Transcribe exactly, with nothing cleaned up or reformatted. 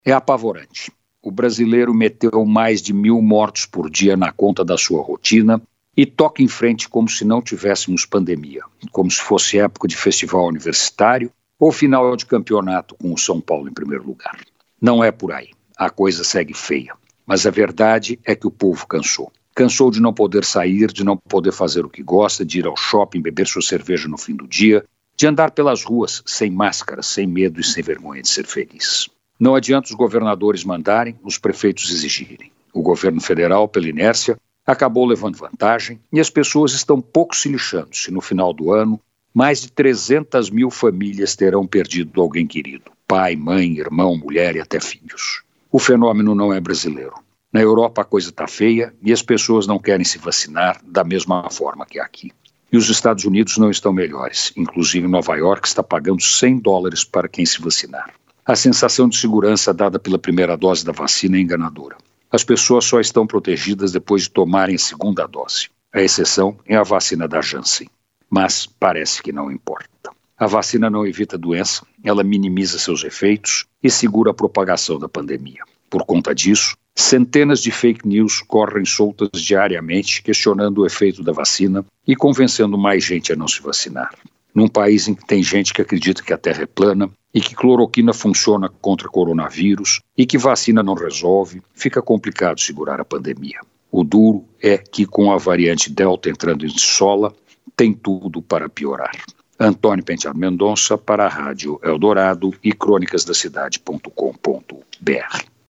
É apavorante. O brasileiro meteu mais de mil mortos por dia na conta da sua rotina e toca em frente como se não tivéssemos pandemia, como se fosse época de festival universitário ou final de campeonato com o São Paulo em primeiro lugar. Não é por aí. A coisa segue feia. Mas a verdade é que o povo cansou. Cansou de não poder sair, de não poder fazer o que gosta, de ir ao shopping, beber sua cerveja no fim do dia, de andar pelas ruas sem máscara, sem medo e sem vergonha de ser feliz. Não adianta os governadores mandarem, os prefeitos exigirem. O governo federal, pela inércia, acabou levando vantagem e as pessoas estão pouco se lixando se no final do ano mais de trezentas mil famílias terão perdido alguém querido, pai, mãe, irmão, mulher e até filhos. O fenômeno não é brasileiro. Na Europa a coisa está feia e as pessoas não querem se vacinar da mesma forma que aqui. E os Estados Unidos não estão melhores, inclusive Nova York está pagando cem dólares para quem se vacinar. A sensação de segurança dada pela primeira dose da vacina é enganadora. As pessoas só estão protegidas depois de tomarem a segunda dose. A exceção é a vacina da Janssen. Mas parece que não importa. A vacina não evita a doença, ela minimiza seus efeitos e segura a propagação da pandemia. Por conta disso, centenas de fake news correm soltas diariamente questionando o efeito da vacina e convencendo mais gente a não se vacinar. Num país em que tem gente que acredita que a Terra é plana e que cloroquina funciona contra coronavírus e que vacina não resolve, fica complicado segurar a pandemia. O duro é que com a variante Delta entrando em sola, tem tudo para piorar. Antônio Penteado Mendonça para a Rádio Eldorado e crônicas da cidade ponto com ponto br.